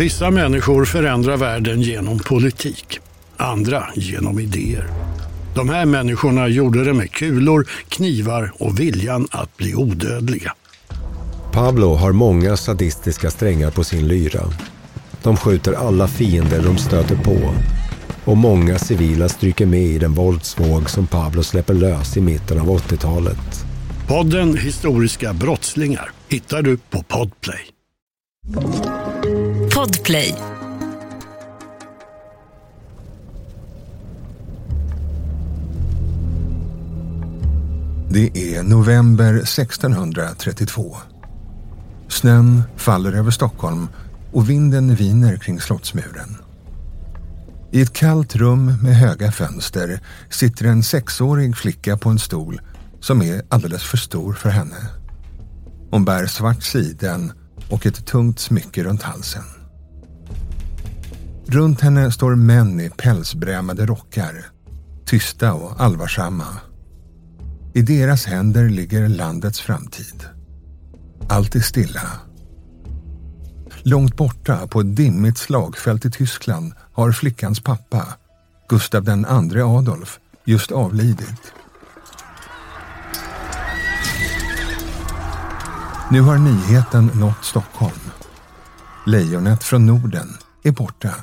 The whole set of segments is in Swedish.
Vissa människor förändrar världen genom politik, andra genom idéer. De här människorna gjorde det med kulor, knivar och viljan att bli odödliga. Pablo har många sadistiska strängar på sin lyra. De skjuter alla fiender de stöter på. Och många civila stryker med i den våldsvåg som Pablo släpper lös i mitten av 80-talet. Podden Historiska brottslingar hittar du på Podplay. Podplay. Det är november 1632. Snön faller över Stockholm och vinden viner kring Slottsmuren. I ett kallt rum med höga fönster sitter en 6-årig flicka på en stol som är alldeles för stor för henne. Hon bär svart siden och ett tungt smycke runt halsen. Runt henne står män i pälsbrämade rockar, tysta och allvarsamma. I deras händer ligger landets framtid. Allt är stilla. Långt borta på ett dimmigt slagfält i Tyskland har flickans pappa, Gustav II Adolf, just avlidit. Nu har nyheten nått Stockholm. Lejonet från Norden är borta.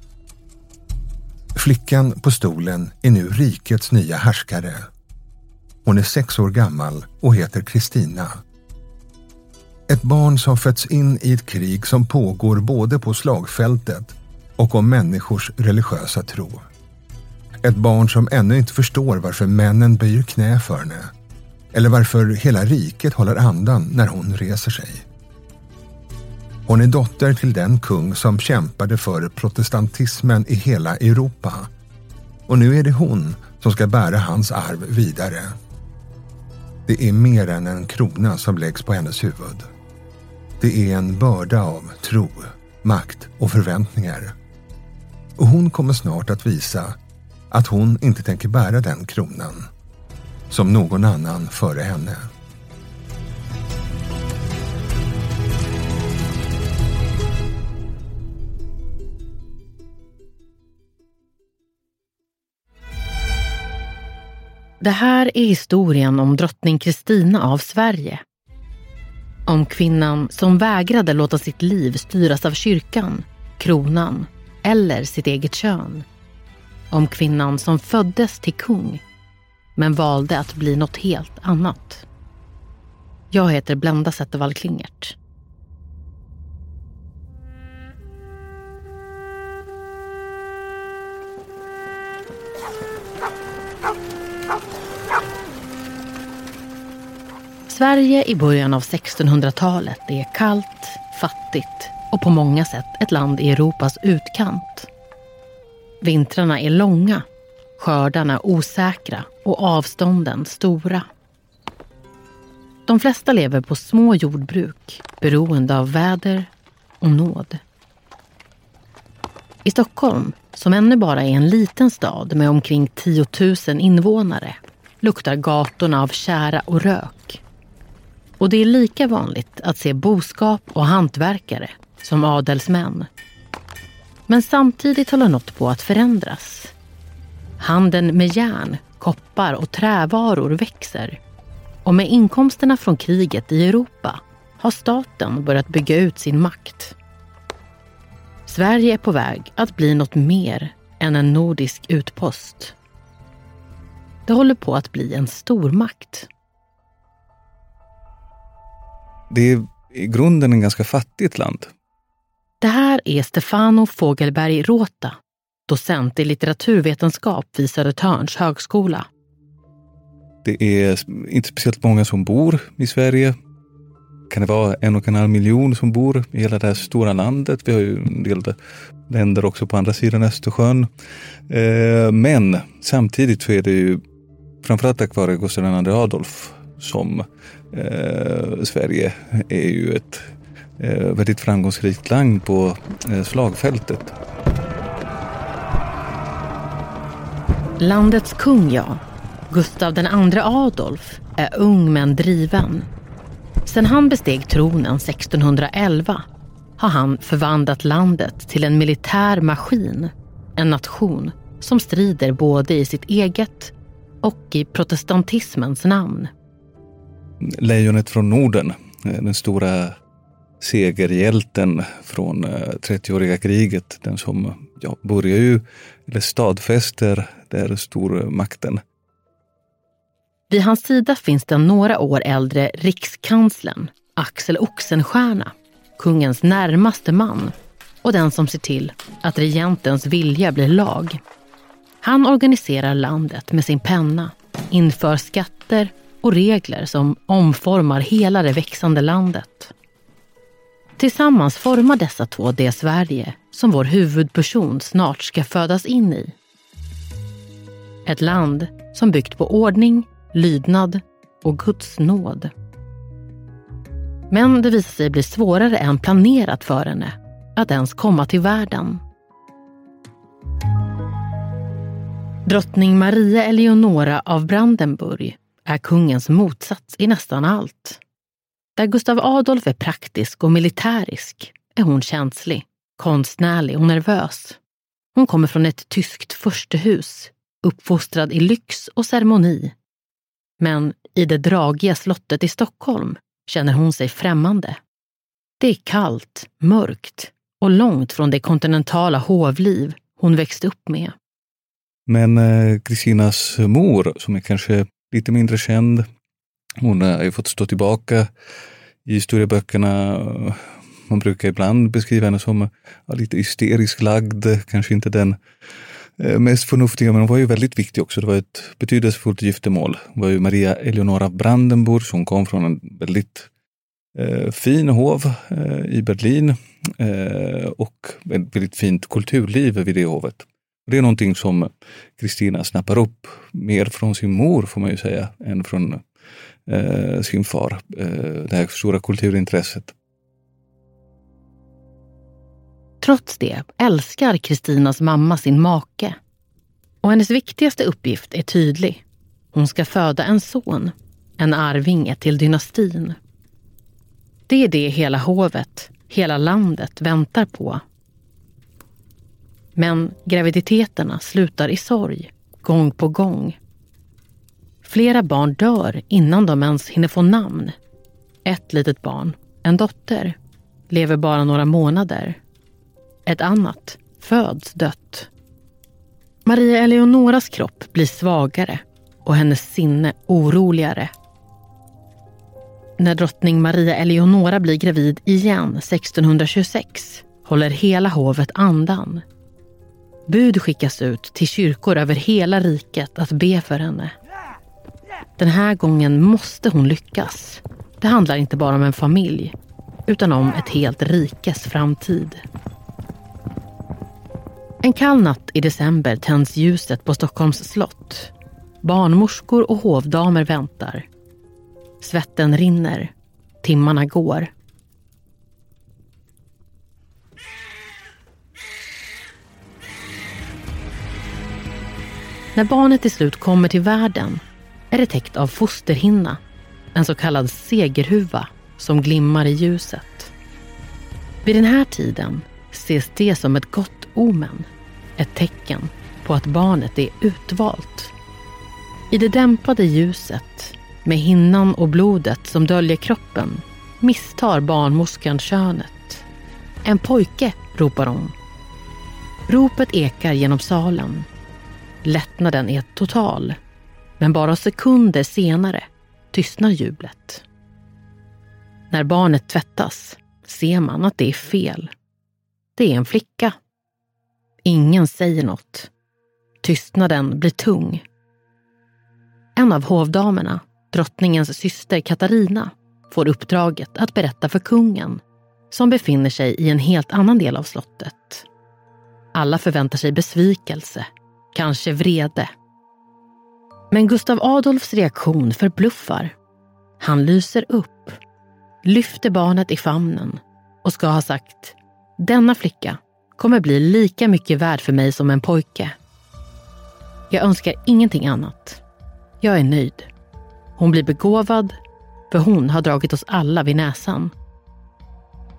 Flickan på stolen är nu rikets nya härskare. Hon är 6 år gammal och heter Kristina. Ett barn som fötts in i ett krig som pågår både på slagfältet och om människors religiösa tro. Ett barn som ännu inte förstår varför männen böjer knä för henne. Eller varför hela riket håller andan när hon reser sig. Hon är dotter till den kung som kämpade för protestantismen i hela Europa. Och nu är det hon som ska bära hans arv vidare. Det är mer än en krona som läggs på hennes huvud. Det är en börda av tro, makt och förväntningar. Och hon kommer snart att visa att hon inte tänker bära den kronan som någon annan före henne. Det här är historien om drottning Kristina av Sverige. Om kvinnan som vägrade låta sitt liv styras av kyrkan, kronan eller sitt eget kön. Om kvinnan som föddes till kung men valde att bli något helt annat. Jag heter Blenda Zettervall Klingert. Sverige i början av 1600-talet är kallt, fattigt och på många sätt ett land i Europas utkant. Vintrarna är långa, skördarna osäkra och avstånden stora. De flesta lever på små jordbruk, beroende av väder och nåd. I Stockholm, som ännu bara är en liten stad med omkring 10 000 invånare, luktar gatorna av tjära och rök. Och det är lika vanligt att se boskap och hantverkare som adelsmän. Men samtidigt håller något på att förändras. Handeln med järn, koppar och trävaror växer. Och med inkomsterna från kriget i Europa har staten börjat bygga ut sin makt. Sverige är på väg att bli något mer än en nordisk utpost. Det håller på att bli en stormakt. Det är i grunden en ganska fattigt land. Det här är Stefano Fogelberg Rota, docent i litteraturvetenskap vid Södertörns högskola. Det är inte speciellt många som bor i Sverige. Kan det vara 1,5 miljon som bor i hela det här stora landet? Vi har ju en del länder också på andra sidan Östersjön. Men samtidigt så är det ju framförallt tack vare Gustav II Adolf som Sverige är ju ett väldigt framgångsrikt land på slagfältet. Landets kung, ja. Gustav II Adolf är ung men driven. Sen han besteg tronen 1611 har han förvandlat landet till en militär maskin, en nation som strider både i sitt eget och i protestantismens namn. Lejonet från Norden, den stora segerhjälten från 30-åriga kriget, den som börjar ju, eller stadfäster där stormakten. Vid hans sida finns den några år äldre rikskanslern Axel Oxenstierna, kungens närmaste man och den som ser till att regentens vilja blir lag. Han organiserar landet med sin penna, inför skatter och regler som omformar hela det växande landet. Tillsammans formar dessa två det Sverige som vår huvudperson snart ska födas in i. Ett land som byggt på ordning, lydnad och Guds nåd. Men det visar sig bli svårare än planerat för henne att ens komma till världen. Drottning Maria Eleonora av Brandenburg är kungens motsats i nästan allt. Där Gustav Adolf är praktisk och militärisk är hon känslig, konstnärlig och nervös. Hon kommer från ett tyskt furstehus, uppfostrad i lyx och ceremoni. Men i det dragiga slottet i Stockholm känner hon sig främmande. Det är kallt, mörkt och långt från det kontinentala hovliv hon växte upp med. Men Kristinas mor, som är kanske lite mindre känd, hon har ju fått stå tillbaka i historieböckerna. Man brukar ibland beskriva henne som lite hysterisk lagd, kanske inte den mest förnuftiga, men hon var ju väldigt viktig också. Det var ett betydelsefullt giftermål. Hon var ju Maria Eleonora av Brandenburg som kom från en väldigt fin hov i Berlin och ett väldigt fint kulturliv vid det hovet. Det är någonting som Kristina snappar upp mer från sin mor, får man ju säga, än från sin far. Det här stora kulturintresset. Trots det älskar Kristinas mamma sin make. Och hennes viktigaste uppgift är tydlig. Hon ska föda en son, en arvinge till dynastin. Det är det hela hovet, hela landet väntar på. Men graviditeterna slutar i sorg, gång på gång. Flera barn dör innan de ens hinner få namn. Ett litet barn, en dotter, lever bara några månader. Ett annat föds dött. Maria Eleonoras kropp blir svagare och hennes sinne oroligare. När drottning Maria Eleonora blir gravid igen 1626 håller hela hovet andan. Bud skickas ut till kyrkor över hela riket att be för henne. Den här gången måste hon lyckas. Det handlar inte bara om en familj, utan om ett helt rikes framtid. En kall natt i december tänds ljuset på Stockholms slott. Barnmorskor och hovdamer väntar. Svetten rinner. Timmarna går. När barnet till slut kommer till världen är det täckt av fosterhinna, en så kallad segerhuva som glimmar i ljuset. Vid den här tiden ses det som ett gott omen, ett tecken på att barnet är utvalt. I det dämpade ljuset, med hinnan och blodet som döljer kroppen, misstar barnmorskan könet. En pojke, ropar hon. Ropet ekar genom salen. Lättnaden är total, men bara sekunder senare tystnar jublet. När barnet tvättas ser man att det är fel. Det är en flicka. Ingen säger något. Tystnaden blir tung. En av hovdamerna, drottningens syster Katarina, får uppdraget att berätta för kungen, som befinner sig i en helt annan del av slottet. Alla förväntar sig besvikelse, kanske vrede. Men Gustav Adolfs reaktion förbluffar. Han lyser upp, lyfter barnet i famnen och ska ha sagt: denna flicka kommer bli lika mycket värd för mig som en pojke. Jag önskar ingenting annat. Jag är nöjd. Hon blir begåvad, för hon har dragit oss alla vid näsan.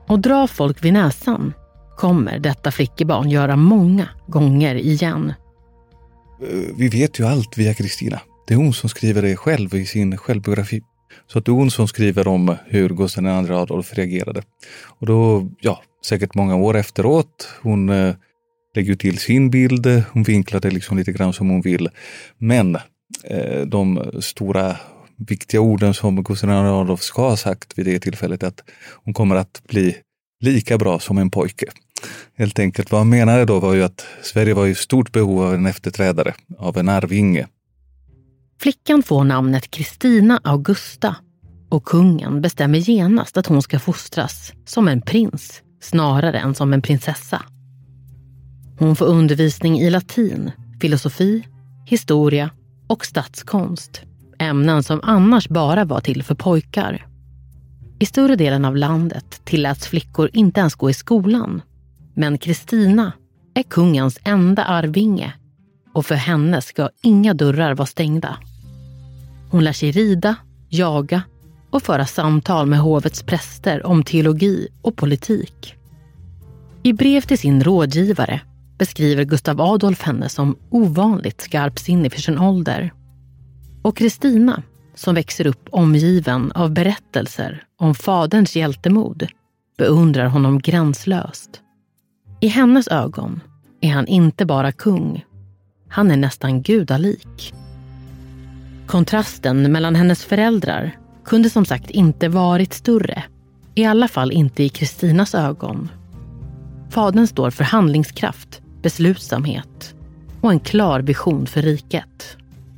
Och dra folk vid näsan kommer detta flickebarn göra många gånger igen. Vi vet ju allt via Kristina. Det är hon som skriver det själv i sin självbiografi. Så att det är hon som skriver om hur Gustav II Adolf reagerade. Och då, säkert många år efteråt, hon lägger till sin bild, hon vinklar det liksom lite grann som hon vill. Men de stora viktiga orden som Gustav II Adolf ska ha sagt vid det tillfället, att hon kommer att bli lika bra som en pojke. Helt enkelt, vad han menade då var ju att Sverige var i stort behov av en efterträdare, av en arvinge. Flickan får namnet Kristina Augusta och kungen bestämmer genast att hon ska fostras som en prins snarare än som en prinsessa. Hon får undervisning i latin, filosofi, historia och statskonst, ämnen som annars bara var till för pojkar. I större delen av landet tilläts flickor inte ens gå i skolan, men Kristina är kungens enda arvinge och för henne ska inga dörrar vara stängda. Hon lär sig rida, jaga och föra samtal med hovets präster om teologi och politik. I brev till sin rådgivare beskriver Gustav Adolf henne som ovanligt skarpsinnig för sin ålder. Och Kristina, som växer upp omgiven av berättelser om faderns hjältemod, beundrar honom gränslöst. I hennes ögon är han inte bara kung, han är nästan gudalik. Kontrasten mellan hennes föräldrar kunde som sagt inte varit större, i alla fall inte i Kristinas ögon. Fadern står för handlingskraft, beslutsamhet och en klar vision för riket.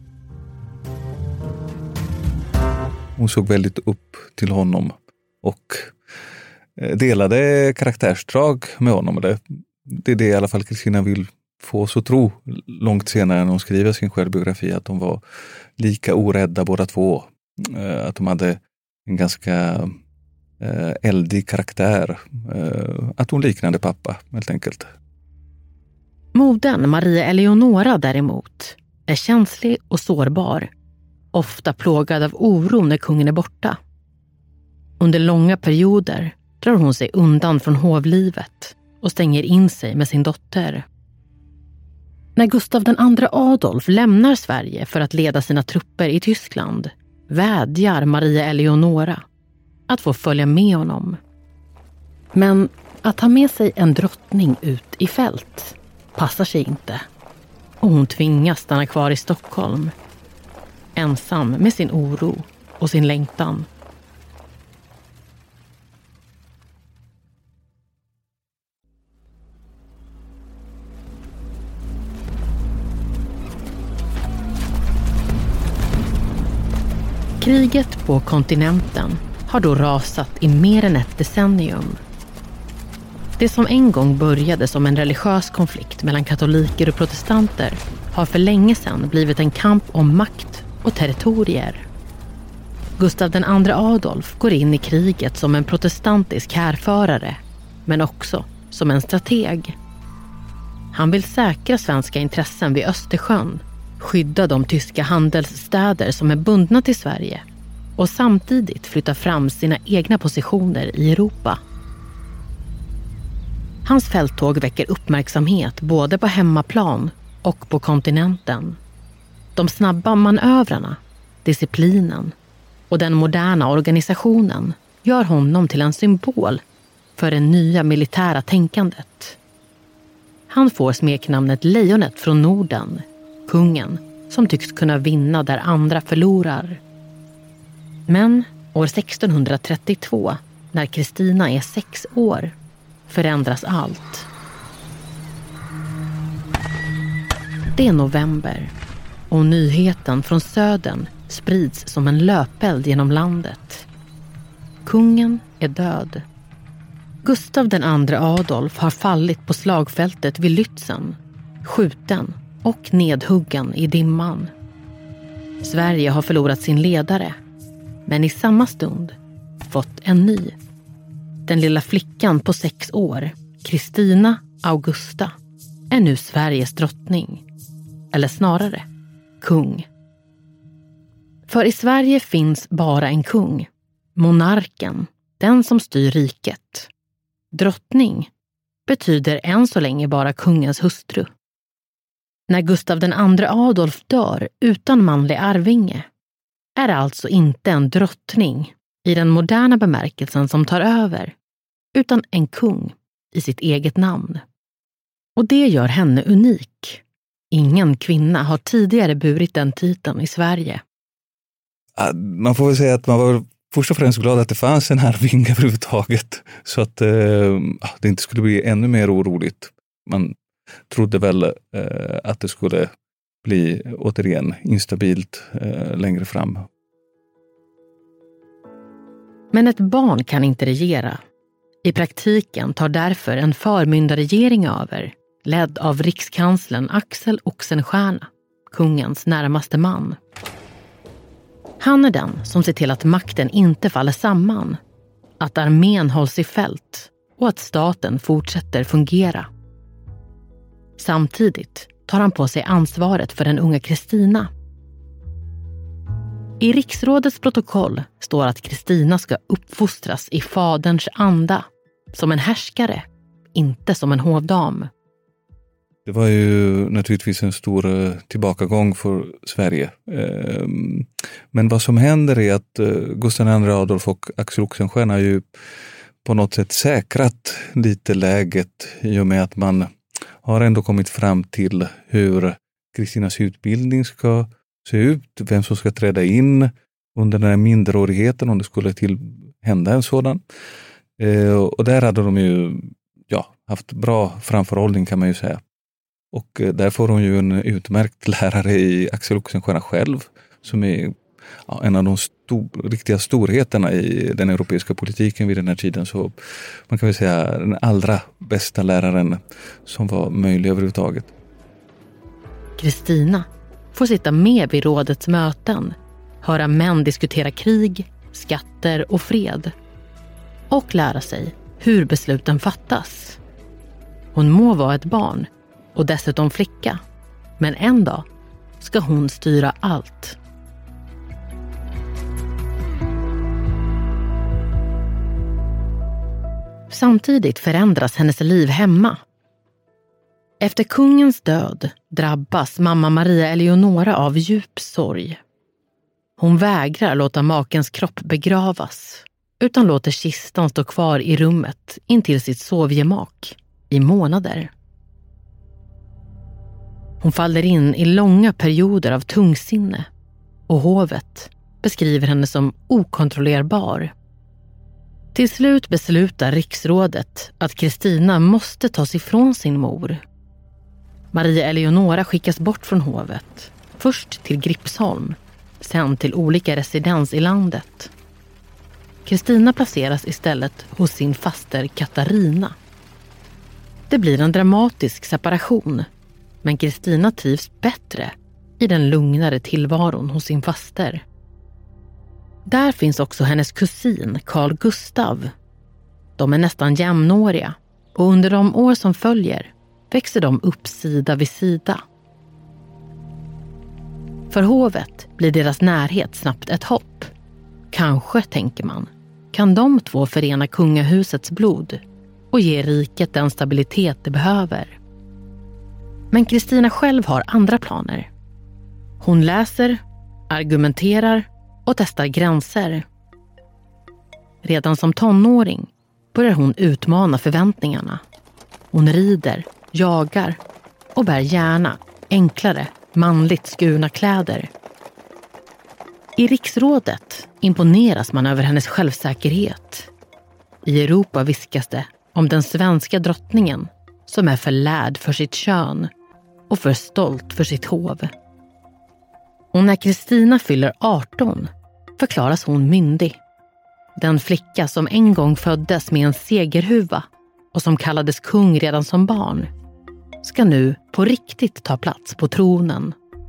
Hon såg väldigt upp till honom och delade karaktärsdrag med honom. Det är det i alla fall Kristina vill få oss att tro långt senare när hon skriver sin självbiografi, att de var lika orädda båda två. Att de hade en ganska eldig karaktär. Att hon liknade pappa helt enkelt. Modern Maria Eleonora däremot är känslig och sårbar. Ofta plågad av oro när kungen är borta. Under långa perioder drar hon sig undan från hovlivet och stänger in sig med sin dotter. När Gustav II Adolf lämnar Sverige för att leda sina trupper i Tyskland vädjar Maria Eleonora att få följa med honom. Men att ha med sig en drottning ut i fält passar sig inte. Och hon tvingas stanna kvar i Stockholm. Ensam med sin oro och sin längtan. Kriget på kontinenten har då rasat i mer än ett decennium. Det som en gång började som en religiös konflikt mellan katoliker och protestanter har för länge sedan blivit en kamp om makt och territorier. Gustav II Adolf går in i kriget som en protestantisk härförare, men också som en strateg. Han vill säkra svenska intressen vid Östersjön, skydda de tyska handelsstäder som är bundna till Sverige och samtidigt flytta fram sina egna positioner i Europa. Hans fälttåg väcker uppmärksamhet både på hemmaplan och på kontinenten. De snabba manövrarna, disciplinen och den moderna organisationen gör honom till en symbol för det nya militära tänkandet. Han får smeknamnet Lejonet från Norden, kungen som tycks kunna vinna där andra förlorar. Men år 1632, när Kristina är 6 år, förändras allt. Det är november och nyheten från södern sprids som en löpeld genom landet. Kungen är död. Gustav II Adolf har fallit på slagfältet vid Lützen, skjuten och nedhuggen i dimman. Sverige har förlorat sin ledare, men i samma stund fått en ny. Den lilla flickan på 6 år, Kristina Augusta, är nu Sveriges drottning. Eller snarare, kung. För i Sverige finns bara en kung, monarken, den som styr riket. drottning, betyder än så länge bara kungens hustru. När Gustav II Adolf dör utan manlig arvinge är det alltså inte en drottning i den moderna bemärkelsen som tar över, utan en kung i sitt eget namn. Och det gör henne unik. Ingen kvinna har tidigare burit den titeln i Sverige. Man får väl säga att man var först och främst glad att det fanns en arvinge överhuvudtaget, så att det inte skulle bli ännu mer oroligt. Man trodde väl att det skulle bli återigen instabilt längre fram. Men ett barn kan inte regera. I praktiken tar därför en förmyndarregering över, ledd av rikskanslern Axel Oxenstierna, kungens närmaste man. Han är den som ser till att makten inte faller samman, att armén hålls i fält och att staten fortsätter fungera. Samtidigt tar han på sig ansvaret för den unga Kristina. I riksrådets protokoll står att Kristina ska uppfostras i faderns anda, som en härskare, inte som en hovdam. Det var ju naturligtvis en stor tillbakagång för Sverige. Men vad som händer är att Gustav II Adolf och Axel Oxenstierna har ju på något sätt säkrat lite läget i och med att man har ändå kommit fram till hur Kristinas utbildning ska se ut, vem som ska träda in under den här minderårigheten om det skulle hända en sådan. Och där hade de ju haft bra framförhållning, kan man ju säga. Och där får hon ju en utmärkt lärare i Axel Oxenstierna själv, som är en av de riktiga storheterna i den europeiska politiken vid den här tiden. Så man kan väl säga den allra bästa läraren som var möjlig överhuvudtaget. Kristina får sitta med vid rådets möten, höra män diskutera krig, skatter och fred och lära sig hur besluten fattas. Hon må vara ett barn och dessutom flicka, men en dag ska hon styra allt. Samtidigt förändras hennes liv hemma. Efter kungens död drabbas mamma Maria Eleonora av djup sorg. Hon vägrar låta makens kropp begravas, utan låter kistan stå kvar i rummet intill sitt sovgemak i månader. Hon faller in i långa perioder av tungsinne och hovet beskriver henne som okontrollerbar. Till slut beslutar riksrådet att Kristina måste tas ifrån sin mor. Maria Eleonora skickas bort från hovet, först till Gripsholm, sen till olika residens i landet. Kristina placeras istället hos sin faster Katarina. Det blir en dramatisk separation, men Kristina trivs bättre i den lugnare tillvaron hos sin faster. Där finns också hennes kusin Carl Gustav. De är nästan jämnåriga och under de år som följer växer de upp sida vid sida. För hovet blir deras närhet snabbt ett hopp. Kanske, tänker man, kan de två förena kungahusets blod och ge riket den stabilitet det behöver. Men Kristina själv har andra planer. Hon läser, argumenterar och testar gränser. Redan som tonåring börjar hon utmana förväntningarna. Hon rider, jagar och bär gärna enklare, manligt skurna kläder. I riksrådet imponeras man över hennes självsäkerhet. I Europa viskas det om den svenska drottningen som är för lärd för sitt kön och för stolt för sitt hov. Och när Kristina fyller 18 förklaras hon myndig. Den flicka som en gång föddes med en segerhuva och som kallades kung redan som barn ska nu på riktigt ta plats på tronen.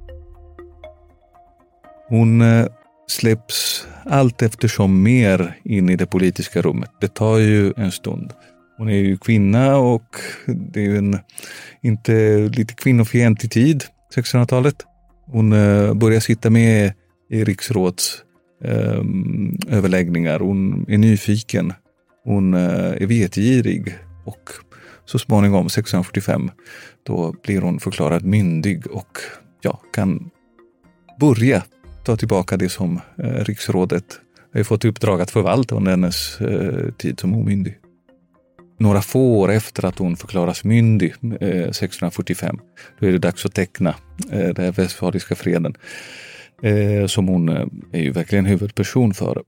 Hon släpps allt eftersom mer in i det politiska rummet. Det tar ju en stund. Hon är ju kvinna och det är ju en inte lite kvinnofientlig tid, 1600-talet. Hon börjar sitta med i riksråds överläggningar. Hon är nyfiken. Hon är vetgirig och så småningom 1645 då blir hon förklarad myndig och kan börja ta tillbaka det som riksrådet har fått uppdrag att förvalta under hennes tid som omyndig. Några få år efter att hon förklaras myndig 1645 då är det dags att teckna den här Westfaliska freden som hon är ju verkligen huvudperson för.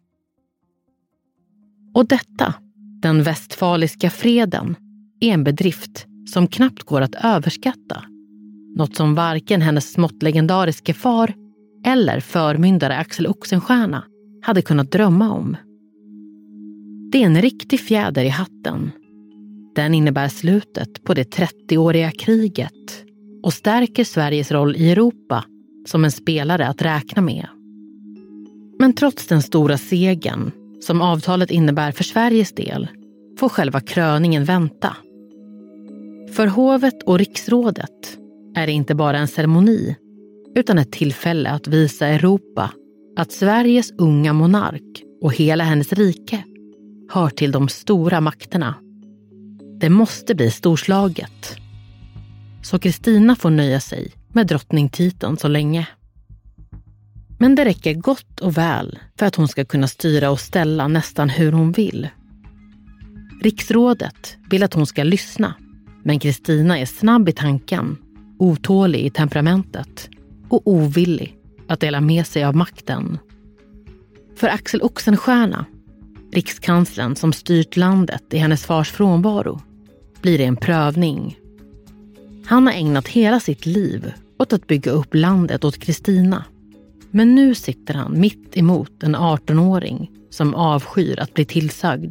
Och detta, den Westfaliska freden, är en bedrift som knappt går att överskatta. Något som varken hennes smått legendariske far eller förmyndare Axel Oxenstierna hade kunnat drömma om. Det är en riktig fjäder i hatten. Den innebär slutet på det 30-åriga kriget och stärker Sveriges roll i Europa som en spelare att räkna med. Men trots den stora segern som avtalet innebär för Sveriges del får själva kröningen vänta. För hovet och riksrådet är det inte bara en ceremoni utan ett tillfälle att visa Europa att Sveriges unga monark och hela hennes rike hör till de stora makterna. Det måste bli storslaget. Så Kristina får nöja sig med drottningtiteln så länge. Men det räcker gott och väl för att hon ska kunna styra och ställa nästan hur hon vill. Riksrådet vill att hon ska lyssna, men Kristina är snabb i tanken, otålig i temperamentet och ovillig att dela med sig av makten. För Axel Oxenstierna, rikskanslern som styrt landet i hennes fars frånvaro, blir det en prövning. Han har ägnat hela sitt liv åt att bygga upp landet åt Kristina. Men nu sitter han mitt emot en 18-åring som avskyr att bli tillsagd.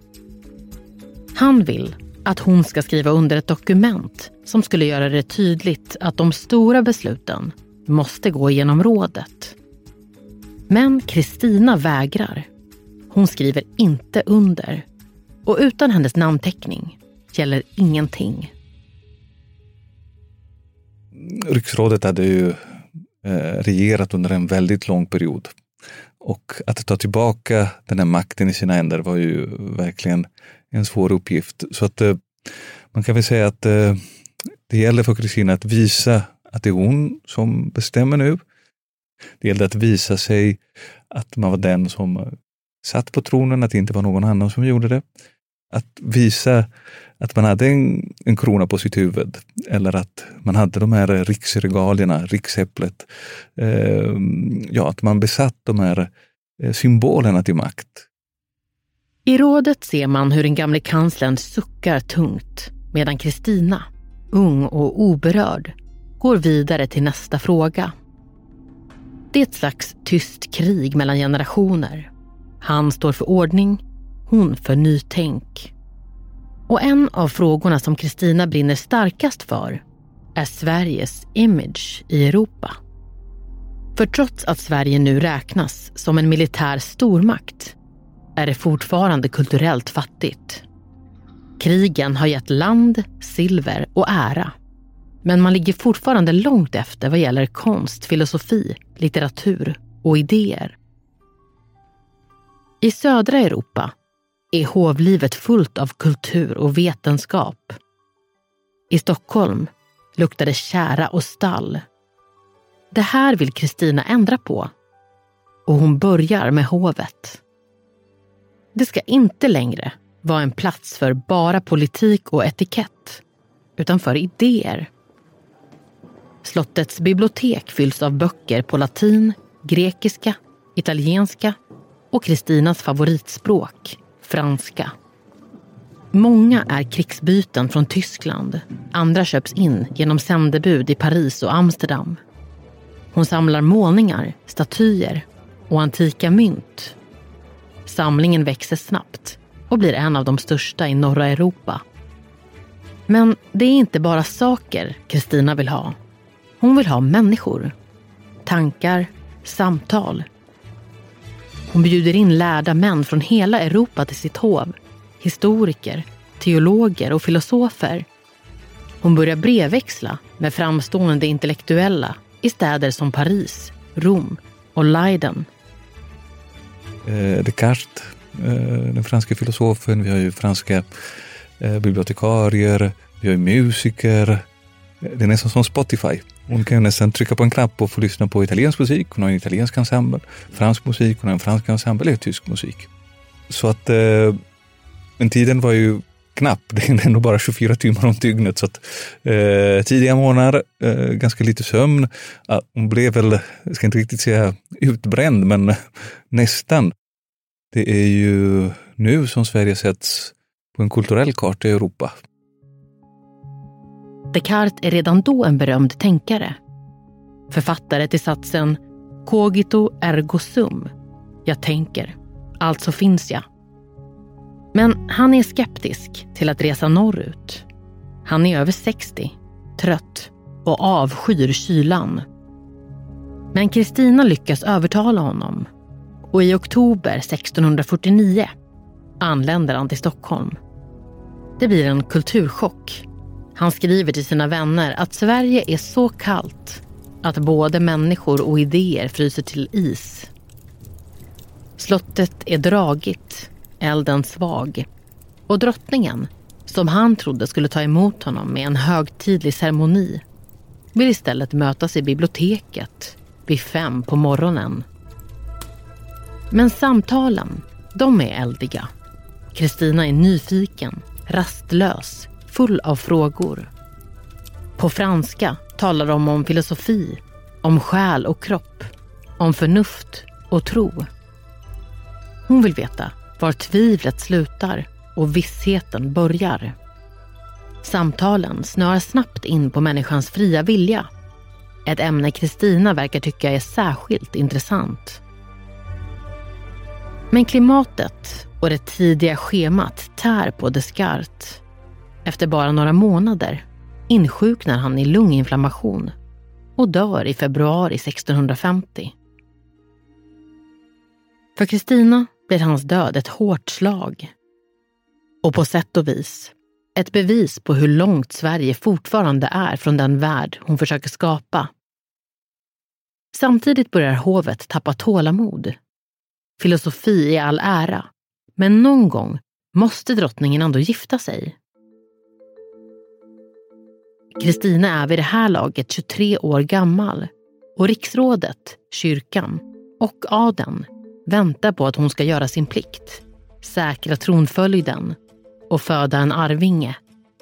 Han vill att hon ska skriva under ett dokument som skulle göra det tydligt att de stora besluten måste gå igenom rådet. Men Kristina vägrar. Hon skriver inte under. Och utan hennes namnteckning gäller ingenting. Riksrådet hade ju regerat under en väldigt lång period. Och att ta tillbaka den här makten i sina händer var ju verkligen en svår uppgift. Så att man kan väl säga att det gäller för Kristina att visa att det är hon som bestämmer nu. Det gällde att visa sig att man var den som satt på tronen, att det inte var någon annan som gjorde det. Att visa att man hade en krona på sitt huvud eller att man hade de här riksregalierna, riksäpplet. Att man besatt de här symbolerna till makt. I rådet ser man hur den gamle kanslern suckar tungt medan Kristina, ung och oberörd, går vidare till nästa fråga. Det är ett slags tyst krig mellan generationer. Han står för ordning, hon för nytänk. Och en av frågorna som Kristina brinner starkast för är Sveriges image i Europa. För trots att Sverige nu räknas som en militär stormakt är det fortfarande kulturellt fattigt. Krigen har gett land, silver och ära. Men man ligger fortfarande långt efter vad gäller konst, filosofi, litteratur och idéer. I södra Europa är hovlivet fullt av kultur och vetenskap. I Stockholm luktar det kära och stall. Det här vill Kristina ändra på. Och hon börjar med hovet. Det ska inte längre vara en plats för bara politik och etikett, utan för idéer. Slottets bibliotek fylls av böcker på latin, grekiska, italienska och Kristinas favoritspråk, franska. Många är krigsbyten från Tyskland. Andra köps in genom sändebud i Paris och Amsterdam. Hon samlar målningar, statyer och antika mynt. Samlingen växer snabbt och blir en av de största i norra Europa. Men det är inte bara saker Kristina vill ha. Hon vill ha människor, tankar, samtal. Hon bjuder in lärda män från hela Europa till sitt hov. Historiker, teologer och filosofer. Hon börjar brevväxla med framstående intellektuella i städer som Paris, Rom och Leiden. Descartes den franska filosofen, vi har ju franska bibliotekarier, vi har ju musiker. Det är nästan som Spotify. Hon kan ju nästan trycka på en knapp och få lyssna på italiensk musik. Hon har en italiensk ensemble, fransk musik, hon har en fransk ensemble och tysk musik. Så att men tiden var ju knapp. Det är ändå bara 24 timmar om dygnet. Så att tidiga månader, ganska lite sömn. Hon blev väl, jag ska inte riktigt säga utbränd, men nästan. Det är ju nu som Sverige sätts på en kulturell karta i Europa. Descartes är redan då en berömd tänkare. Författare till satsen cogito ergo sum. Jag tänker, alltså finns jag. Men han är skeptisk till att resa norrut. Han är över 60, trött och avskyr kylan. Men Kristina lyckas övertala honom. Och i oktober 1649 anländer han till Stockholm. Det blir en kulturchock. Han skriver till sina vänner att Sverige är så kallt att både människor och idéer fryser till is. Slottet är dragigt, elden svag. Och drottningen, som han trodde skulle ta emot honom med en högtidlig ceremoni, vill istället mötas i biblioteket vid 5 på morgonen. Men samtalen, de är eldiga. Kristina är nyfiken, rastlös, full av frågor. På franska talar de om filosofi, om själ och kropp, om förnuft och tro. Hon vill veta var tvivlet slutar och vissheten börjar. Samtalen snör snabbt in på människans fria vilja. Ett ämne Kristina verkar tycka är särskilt intressant. Men klimatet och det tidiga schemat tär på Descartes. Efter bara några månader insjuknar han i lunginflammation och dör i februari 1650. För Kristina blir hans död ett hårt slag. Och på sätt och vis ett bevis på hur långt Sverige fortfarande är från den värld hon försöker skapa. Samtidigt börjar hovet tappa tålamod. Filosofi är all ära, men någon gång måste drottningen ändå gifta sig. Kristina är vid det här laget 23 år gammal och riksrådet, kyrkan och adeln väntar på att hon ska göra sin plikt, säkra tronföljden och föda en arvinge.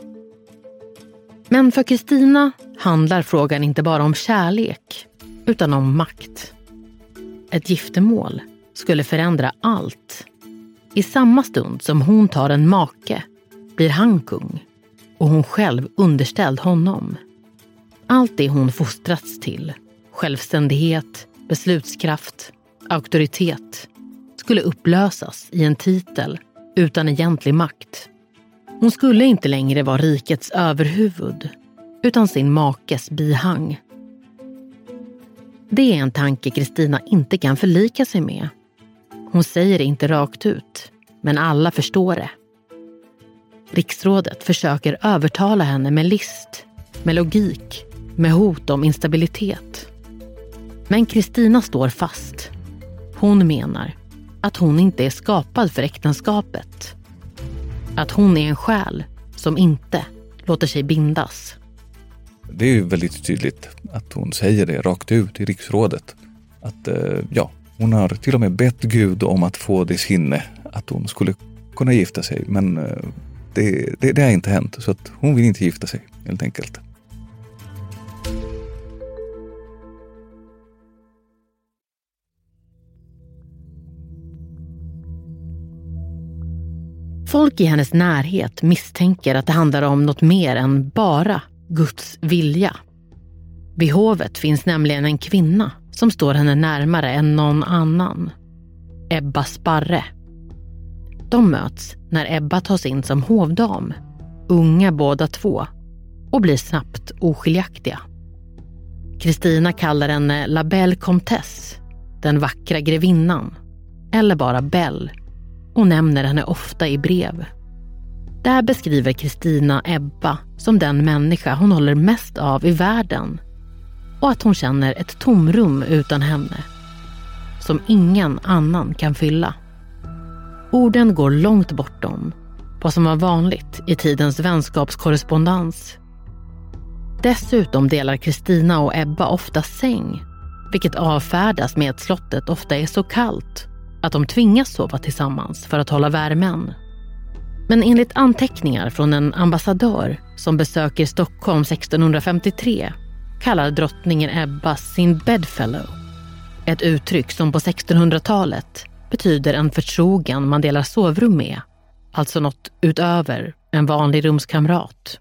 Men för Kristina handlar frågan inte bara om kärlek utan om makt. Ett giftermål skulle förändra allt. I samma stund som hon tar en make blir han kung och hon själv underställd honom. Allt det hon fostrats till, självständighet, beslutskraft, auktoritet, skulle upplösas i en titel utan egentlig makt. Hon skulle inte längre vara rikets överhuvud utan sin makes bihang. Det är en tanke Kristina inte kan förlika sig med. Hon säger det inte rakt ut, men alla förstår det. Riksrådet försöker övertala henne med list, med logik, med hot om instabilitet. Men Kristina står fast. Hon menar att hon inte är skapad för äktenskapet. Att hon är en själ som inte låter sig bindas. Det är ju väldigt tydligt att hon säger det rakt ut i riksrådet. Att hon har till och med bett Gud om att få det sinne att hon skulle kunna gifta sig. Men det har inte hänt, så att hon vill inte gifta sig helt enkelt. Folk i hennes närhet misstänker att det handlar om något mer än bara Guds vilja. Vid hovet finns nämligen en kvinna som står henne närmare än någon annan. Ebba Sparre. De möts när Ebba tas in som hovdam, unga båda två, och blir snabbt oskiljaktiga. Kristina kallar henne La Belle Comtesse, den vackra grevinnan, eller bara Belle, och nämner henne ofta i brev. Där beskriver Kristina Ebba som den människa hon håller mest av i världen och att hon känner ett tomrum utan henne som ingen annan kan fylla. Orden går långt bortom vad som var vanligt i tidens vänskapskorrespondens. Dessutom delar Kristina och Ebba ofta säng, vilket avfärdas med att slottet ofta är så kallt att de tvingas sova tillsammans för att hålla värmen. Men enligt anteckningar från en ambassadör som besöker Stockholm 1653 kallar drottningen Ebba sin bedfellow. Ett uttryck som på 1600-talet betyder en förtrogen man delar sovrum med, alltså något utöver en vanlig rumskamrat.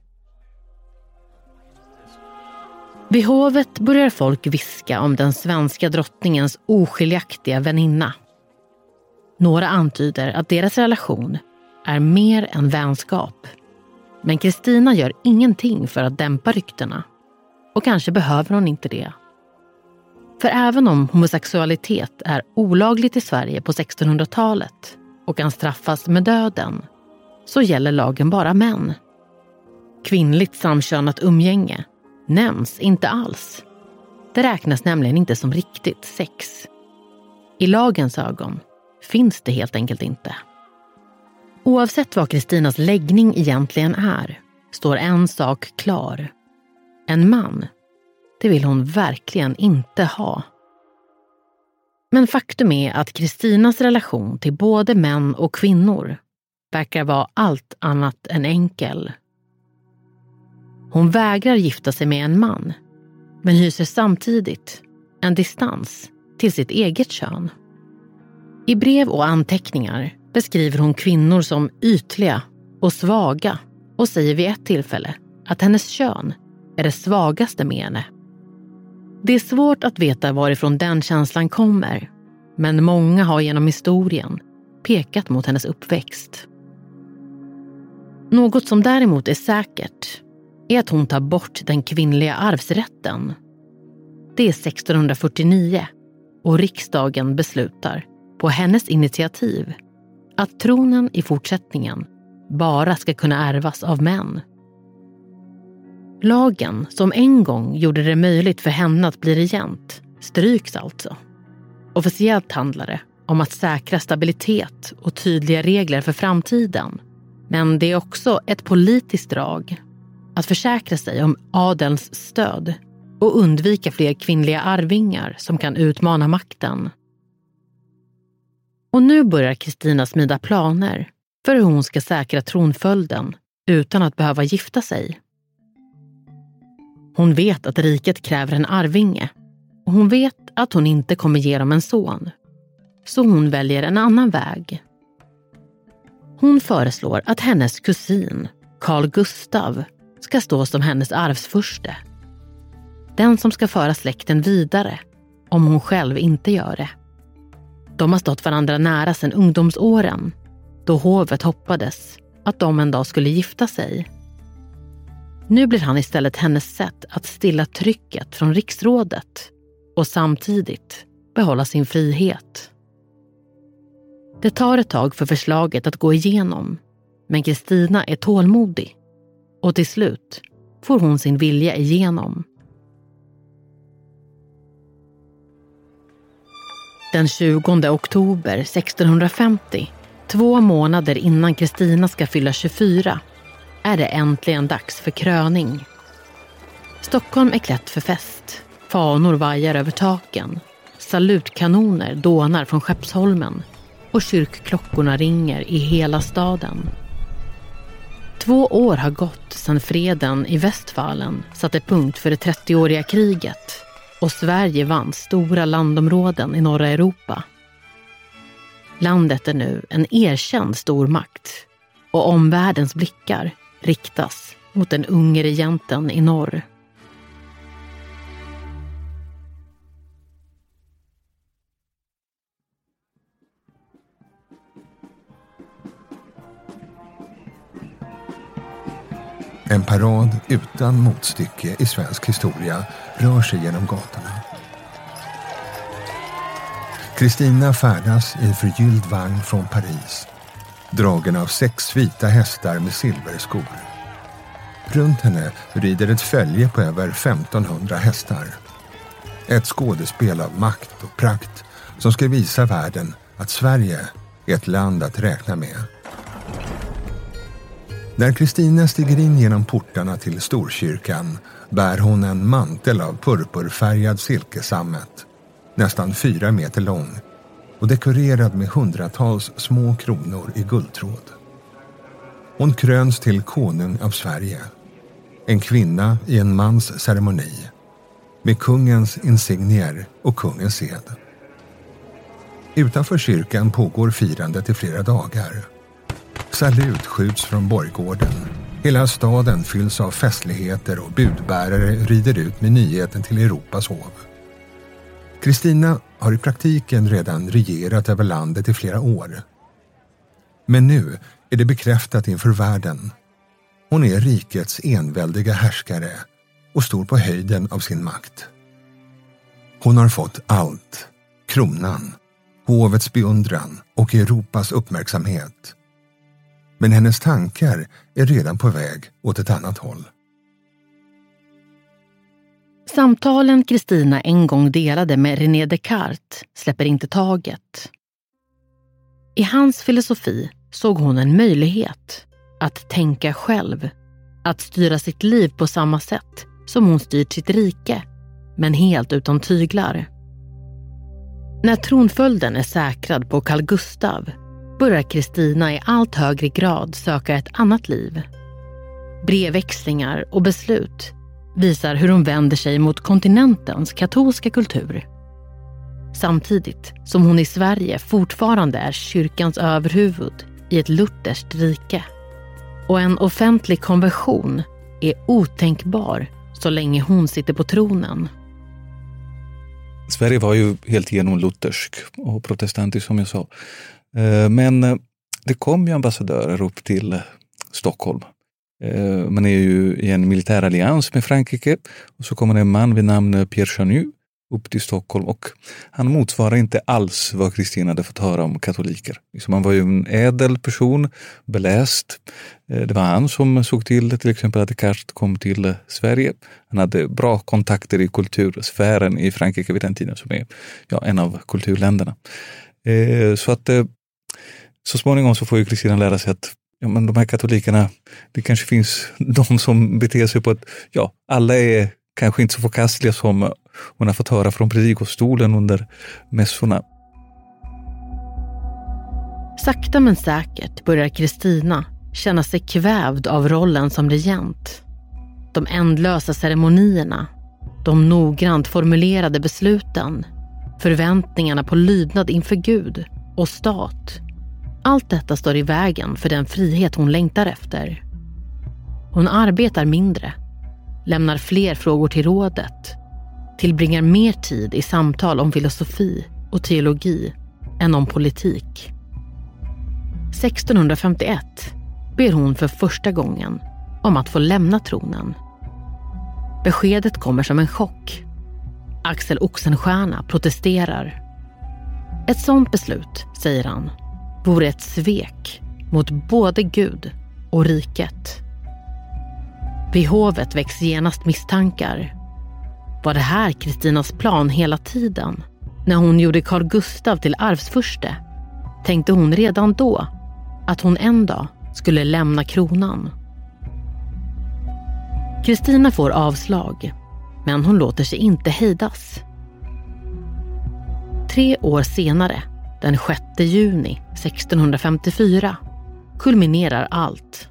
Vid hovet börjar folk viska om den svenska drottningens oskiljaktiga väninna. Några antyder att deras relation är mer än vänskap. Men Kristina gör ingenting för att dämpa ryktena. Och kanske behöver hon inte det. För även om homosexualitet är olagligt i Sverige på 1600-talet och kan straffas med döden, så gäller lagen bara män. Kvinnligt samkönat umgänge nämns inte alls. Det räknas nämligen inte som riktigt sex. I lagens ögon finns det helt enkelt inte. Oavsett vad Kristinas läggning egentligen är, står en sak klar. En man, det vill hon verkligen inte ha. Men faktum är att Kristinas relation till både män och kvinnor verkar vara allt annat än enkel. Hon vägrar gifta sig med en man, men hyser samtidigt en distans till sitt eget kön. I brev och anteckningar beskriver hon kvinnor som ytliga och svaga och säger vid ett tillfälle att hennes kön är det svagaste med henne. Det är svårt att veta varifrån den känslan kommer, men många har genom historien pekat mot hennes uppväxt. Något som däremot är säkert är att hon tar bort den kvinnliga arvsrätten. Det är 1649 och riksdagen beslutar på hennes initiativ att tronen i fortsättningen bara ska kunna ärvas av män. Lagen som en gång gjorde det möjligt för henne att bli regent stryks alltså. Officiellt handlar det om att säkra stabilitet och tydliga regler för framtiden. Men det är också ett politiskt drag att försäkra sig om adelns stöd och undvika fler kvinnliga arvingar som kan utmana makten. Och nu börjar Kristina smida planer för hur hon ska säkra tronföljden utan att behöva gifta sig. Hon vet att riket kräver en arvinge och hon vet att hon inte kommer ge dem en son. Så hon väljer en annan väg. Hon föreslår att hennes kusin, Carl Gustav, ska stå som hennes arvsfurste. Den som ska föra släkten vidare om hon själv inte gör det. De har stått varandra nära sedan ungdomsåren, då hovet hoppades att de en dag skulle gifta sig. Nu blir han istället hennes sätt att stilla trycket från riksrådet och samtidigt behålla sin frihet. Det tar ett tag för förslaget att gå igenom, men Kristina är tålmodig och till slut får hon sin vilja igenom. Den 20 oktober 1650, 2 månader innan Kristina ska fylla 24, är det äntligen dags för kröning. Stockholm är klätt för fest. Fanor vajar över taken. Salutkanoner dånar från Skeppsholmen och kyrkklockorna ringer i hela staden. 2 år har gått sedan freden i Westfalen satte punkt för det 30-åriga kriget och Sverige vann stora landområden i norra Europa. Landet är nu en erkänd stormakt och omvärldens blickar riktas mot den unge regenten i norr. En parad utan motstycke i svensk historia rör sig genom gatorna. Kristina färdas i förgylld vagn från Paris, dragen av 6 vita hästar med silverskor. Runt henne rider ett följe på över 1500 hästar. Ett skådespel av makt och prakt som ska visa världen att Sverige ett land att räkna med. När Kristina stiger in genom portarna till Storkyrkan bär hon en mantel av purpurfärgad silkesammet, nästan 4 meter lång och dekorerad med hundratals små kronor i guldtråd. Hon kröns till konung av Sverige, en kvinna i en mans ceremoni, med kungens insignier och kungens sed. Utanför kyrkan pågår firandet i flera dagar. Salut skjuts från borggården. Hela staden fylls av festligheter och budbärare rider ut med nyheten till Europas hov. Kristina har i praktiken redan regerat över landet i flera år. Men nu är det bekräftat inför världen. Hon är rikets enväldiga härskare och står på höjden av sin makt. Hon har fått allt. Kronan, hovets beundran och Europas uppmärksamhet. Men hennes tankar är redan på väg åt ett annat håll. Samtalen Kristina en gång delade med René Descartes släpper inte taget. I hans filosofi såg hon en möjlighet att tänka själv, att styra sitt liv på samma sätt som hon styrt sitt rike, men helt utan tyglar. När tronföljden är säkrad på Carl Gustav börjar Kristina i allt högre grad söka ett annat liv. Brevväxlingar och beslut visar hur hon vänder sig mot kontinentens katolska kultur. Samtidigt som hon i Sverige fortfarande är kyrkans överhuvud i ett lutherskt rike. Och en offentlig konversion är otänkbar så länge hon sitter på tronen. Sverige var ju helt igenom luthersk och protestantisk som jag sa. Men det kom ju ambassadörer upp till Stockholm. Man är ju i en militär allians med Frankrike och så kommer en man vid namn Pierre Chanu upp till Stockholm och han motsvarar inte alls vad Kristina hade fått höra om katoliker. Han var ju en ädel person, beläst. Det var han som såg till exempel att Descartes kom till Sverige. Han hade bra kontakter i kultursfären i Frankrike vid den tiden som är en av kulturländerna. Så att så småningom så får ju Kristina lära sig att men de här katolikerna, det kanske finns de som beter sig på att alla är kanske inte så förkastliga som hon har fått höra från predikostolen under mässorna. Sakta men säkert börjar Kristina känna sig kvävd av rollen som regent. De ändlösa ceremonierna, de noggrant formulerade besluten, förväntningarna på lydnad inför Gud och stat. Allt detta står i vägen för den frihet hon längtar efter. Hon arbetar mindre, lämnar fler frågor till rådet, tillbringar mer tid i samtal om filosofi och teologi än om politik. 1651 ber hon för första gången om att få lämna tronen. Beskedet kommer som en chock. Axel Oxenstierna protesterar. Ett sådant beslut, säger han, vore ett svek mot både Gud och riket. Vid hovet väcks genast misstankar. Var det här Kristinas plan hela tiden? När hon gjorde Carl Gustav till arvsfurste tänkte hon redan då att hon en dag skulle lämna kronan. Kristina får avslag, men hon låter sig inte hejdas. 3 år senare, den 6 juni 1654, kulminerar allt.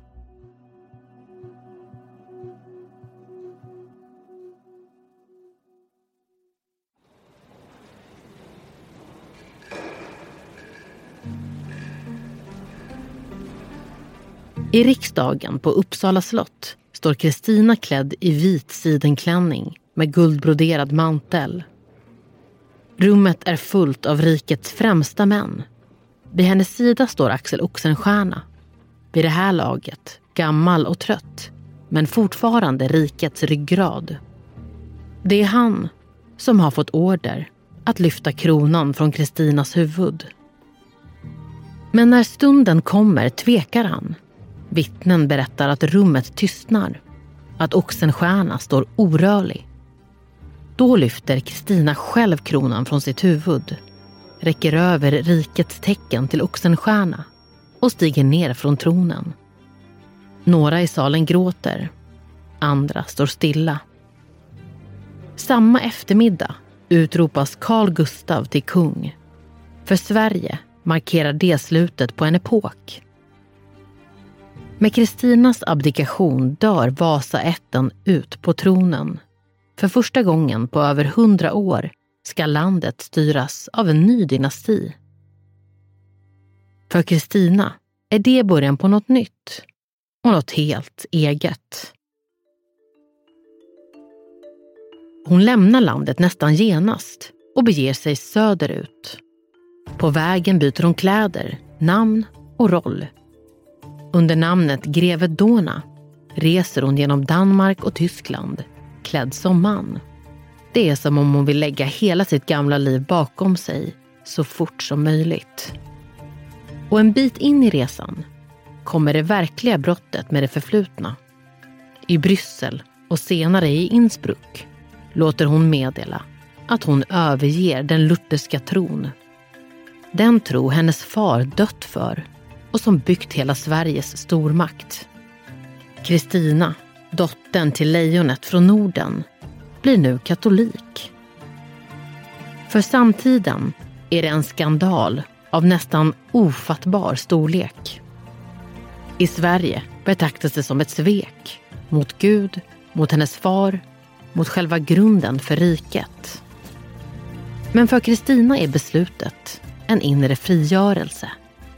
I riksdagen på Uppsala slott står Kristina klädd i vit sidenklänning med guldbroderad mantel. Rummet är fullt av rikets främsta män. Vid hennes sida står Axel Oxenstierna. Vid det här laget, gammal och trött, men fortfarande rikets ryggrad. Det är han som har fått order att lyfta kronan från Kristinas huvud. Men när stunden kommer tvekar han. Vittnen berättar att rummet tystnar, att Oxenstierna står orörlig. Då lyfter Kristina själv kronan från sitt huvud. räcker över rikets tecken till Oxenstierna och stiger ner från tronen. Några i salen gråter, andra står stilla. Samma eftermiddag utropas Carl Gustav till kung. För Sverige markerar det slutet på en epok. Med Kristinas abdikation dör Vasaätten ut på tronen. För första gången på över 100 år ska landet styras av en ny dynasti. För Kristina är det början på något nytt och något helt eget. Hon lämnar landet nästan genast och beger sig söderut. På vägen byter hon kläder, namn och roll. Under namnet Greve Dohna reser hon genom Danmark och Tyskland, klädd som man. Det är som om hon vill lägga hela sitt gamla liv bakom sig så fort som möjligt. Och en bit in i resan kommer det verkliga brottet med det förflutna. I Bryssel och senare i Innsbruck låter hon meddela att hon överger den lutherska tron. Den tro hennes far dött för och som byggt hela Sveriges stormakt. Kristina, dottern till lejonet från Norden, blir nu katolik. För samtiden är det en skandal av nästan ofattbar storlek. I Sverige betraktas det som ett svek mot Gud, mot hennes far, mot själva grunden för riket. Men för Kristina är beslutet en inre frigörelse.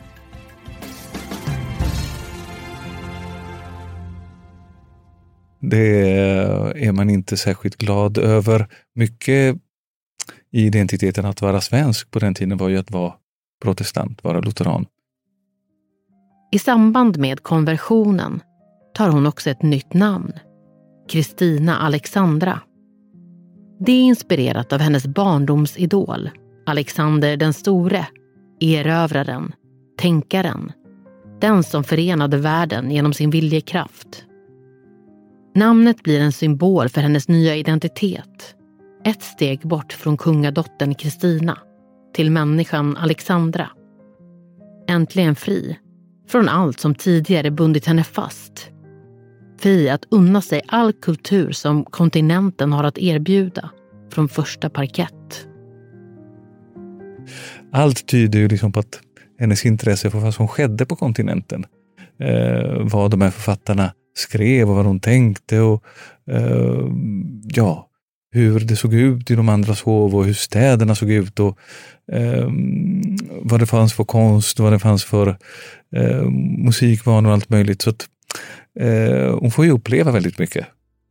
Det är man inte särskilt glad över. Mycket i identiteten att vara svensk på den tiden var ju att vara protestant, vara lutheran. I samband med konversionen tar hon också ett nytt namn, Kristina Alexandra. Det är inspirerat av hennes barndomsidol, Alexander den store, erövraren, tänkaren, den som förenade världen genom sin viljekraft. Namnet blir en symbol för hennes nya identitet, ett steg bort från kungadottern Kristina till människan Alexandra. Äntligen fri från allt som tidigare bundit henne fast. Fri att unna sig all kultur som kontinenten har att erbjuda från första parkett. Allt tyder ju liksom på att hennes intresse för vad som skedde på kontinenten. Vad de här författarna skrev och vad de tänkte och hur det såg ut i de andras hov och hur städerna såg ut och vad det fanns för konst och vad det fanns för musikvanor och allt möjligt. Så att hon får ju uppleva väldigt mycket.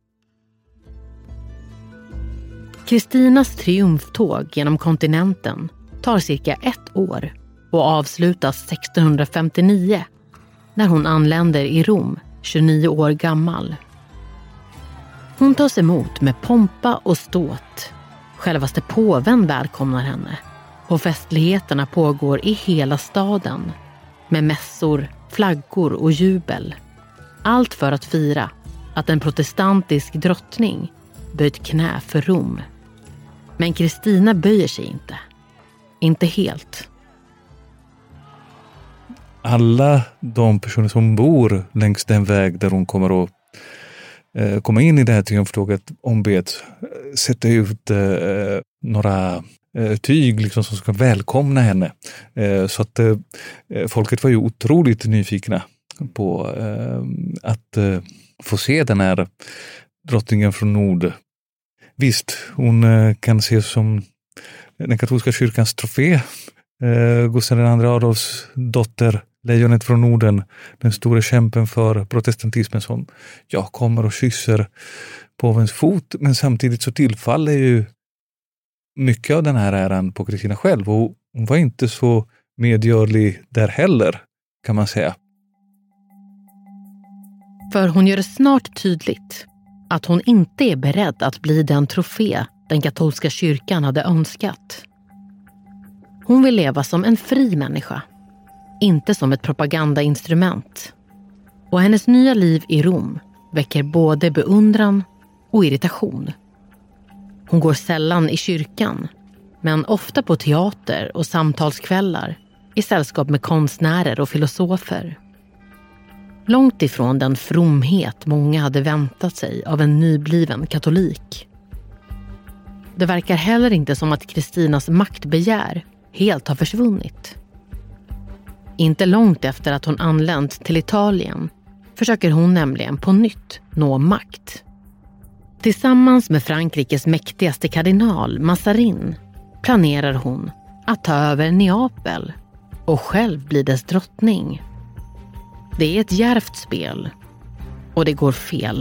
Kristinas triumftåg genom kontinenten tar cirka 1 år och avslutas 1659 när hon anländer i Rom, 29 år gammal. Hon tas emot med pompa och ståt. Självaste påven välkomnar henne och festligheterna pågår i hela staden med mässor, flaggor och jubel. Allt för att fira att en protestantisk drottning böjt knä för Rom. Men Kristina böjer sig inte. Inte helt. Alla de personer som bor längs den väg där hon kommer att komma in i det här triumftåget ombeds sätta ut några tyg liksom, som ska välkomna henne. Så att folket var ju otroligt nyfikna på att få se den här drottningen från Nord. Visst, hon kan ses som den katolska kyrkans trofé. Gustav II Adolfs dotter, lejonet från Norden, den stora kämpen för protestantismen som kommer och kysser påvens fot. Men samtidigt så tillfaller ju mycket av den här äran på Kristina själv och hon var inte så medgörlig där heller, kan man säga. För hon gör det snart tydligt att hon inte är beredd att bli den trofé den katolska kyrkan hade önskat. Hon vill leva som en fri människa, inte som ett propagandainstrument. Och hennes nya liv i Rom väcker både beundran och irritation. Hon går sällan i kyrkan men ofta på teater och samtalskvällar i sällskap med konstnärer och filosofer. Långt ifrån den fromhet många hade väntat sig av en nybliven katolik. Det verkar heller inte som att Kristinas maktbegär helt har försvunnit. Inte långt efter att hon anlänt till Italien försöker hon nämligen på nytt nå makt. Tillsammans med Frankrikes mäktigaste kardinal Mazarin planerar hon att ta över Neapel och själv bli dess drottning. Det är ett djärvt spel och det går fel.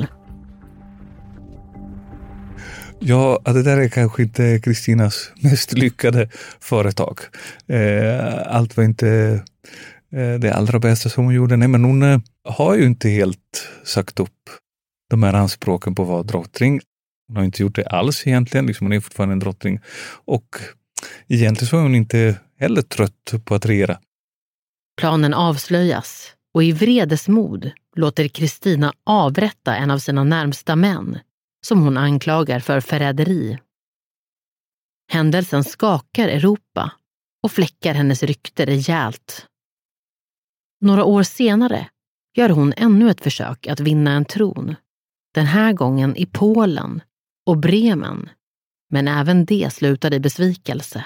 Ja, det där är kanske inte Kristinas mest lyckade företag. Allt var inte det allra bästa som hon gjorde. Nej, men hon har ju inte helt sagt upp de här anspråken på att vara drottning. Hon har inte gjort det alls egentligen. Liksom hon är fortfarande en drottning. Och egentligen så är hon inte heller trött på att regera. Planen avslöjas och i vredesmod låter Kristina avrätta en av sina närmsta män som hon anklagar för förräderi. Händelsen skakar Europa och fläckar hennes rykte rejält. Några år senare gör hon ännu ett försök att vinna en tron. Den här gången i Polen och Bremen, men även det slutade i besvikelse.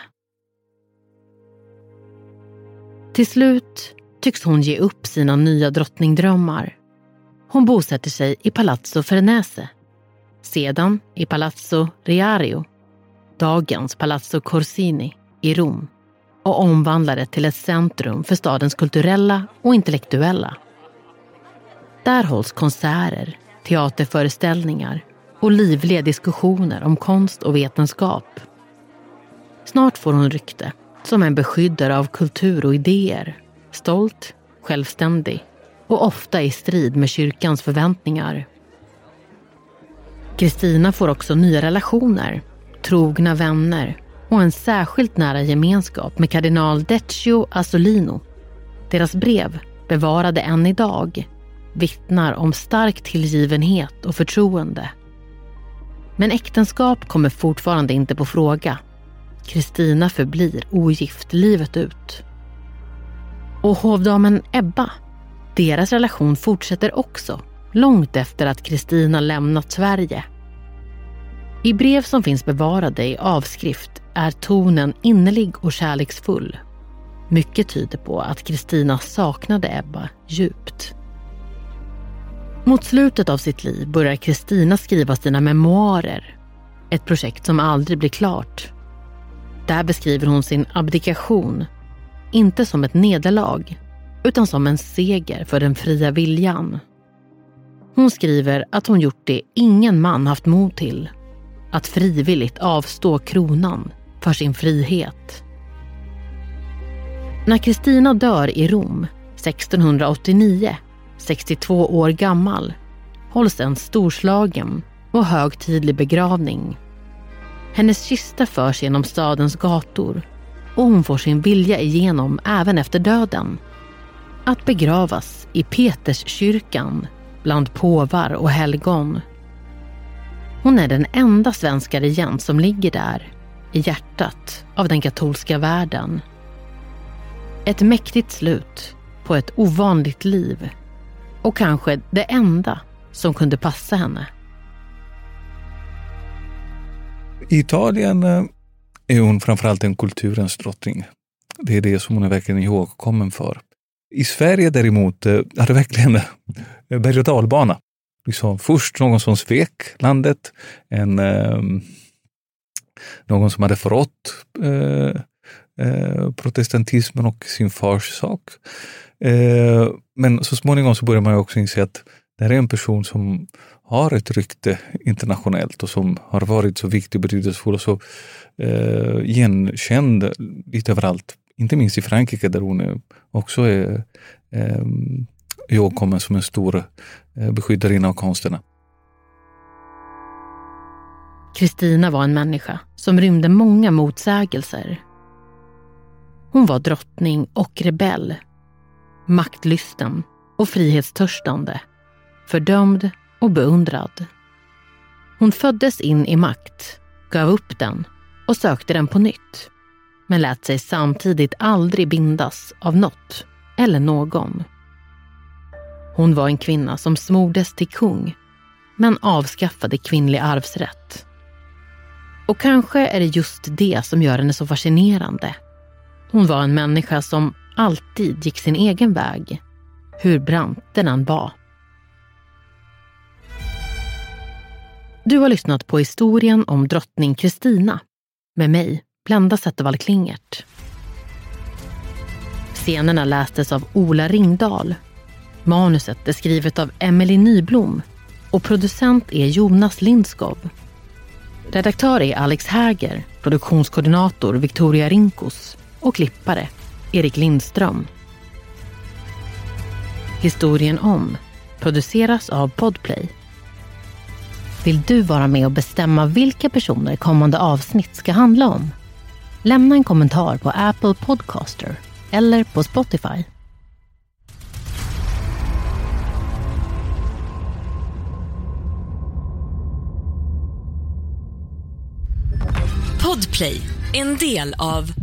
Till slut tycks hon ge upp sina nya drottningdrömmar. Hon bosätter sig i Palazzo Farnese, sedan i Palazzo Riario, dagens Palazzo Corsini i Rom, och omvandlar det till ett centrum för stadens kulturella och intellektuella. Där hålls konserter, teaterföreställningar och livliga diskussioner om konst och vetenskap. Snart får hon rykte som en beskyddare av kultur och idéer, stolt, självständig och ofta i strid med kyrkans förväntningar. Kristina får också nya relationer, trogna vänner och en särskilt nära gemenskap med kardinal Deccio Asolino. Deras brev, bevarade än idag, vittnar om stark tillgivenhet och förtroende. Men äktenskap kommer fortfarande inte på fråga. Kristina förblir ogift livet ut. Och hovdamen Ebba, deras relation fortsätter också långt efter att Kristina lämnat Sverige. I brev som finns bevarade i avskrift är tonen innerlig och kärleksfull. Mycket tyder på att Kristina saknade Ebba djupt. Mot slutet av sitt liv börjar Kristina skriva sina memoarer. Ett projekt som aldrig blir klart. Där beskriver hon sin abdikation, inte som ett nederlag, utan som en seger för den fria viljan. Hon skriver att hon gjort det ingen man haft mod till. Att frivilligt avstå kronan för sin frihet. När Kristina dör i Rom 1689, 62 år gammal, hålls en storslagen och högtidlig begravning. Hennes kista förs genom stadens gator och hon får sin vilja igenom även efter döden. Att begravas i Peterskyrkan bland påvar och helgon. Hon är den enda svenska regent som ligger där, i hjärtat av den katolska världen. Ett mäktigt slut på ett ovanligt liv och kanske det enda som kunde passa henne. I Italien är hon framförallt en kulturens drottning. Det är det som hon är verkligen ihågkommen för. I Sverige däremot är det verkligen berg- och dalbana. Liksom först någon som svek landet, någon som hade förrått protestantismen och sin fars sak. Men så småningom så börjar man ju också inse att det här är en person som har ett rykte internationellt och som har varit så viktig och betydelsefull och så igenkänd lite överallt. Inte minst i Frankrike där hon också är ihågkommen som en stor beskyddarinna av konsterna. Kristina var en människa som rymde många motsägelser. Hon var drottning och rebell, maktlysten och frihetstörstande, fördömd och beundrad. Hon föddes in i makt, gav upp den och sökte den på nytt, men lät sig samtidigt aldrig bindas av något eller någon. Hon var en kvinna som smordes till kung, men avskaffade kvinnlig arvsrätt. Och kanske är det just det som gör henne så fascinerande. Hon var en människa som alltid gick sin egen väg, hur brant den än var. Du har lyssnat på historien om drottning Kristina med mig, Blenda Zettervall Klingert. Scenerna lästes av Ola Ringdahl. Manuset är skrivet av Emily Nyblom och producent är Jonas Lindskov. Redaktör är Alex Häger, produktionskoordinator Victoria Rinkos och klippare Erik Lindström. Historien om produceras av Podplay. Vill du vara med och bestämma vilka personer kommande avsnitt ska handla om? Lämna en kommentar på Apple Podcaster eller på Spotify. Podplay, en del av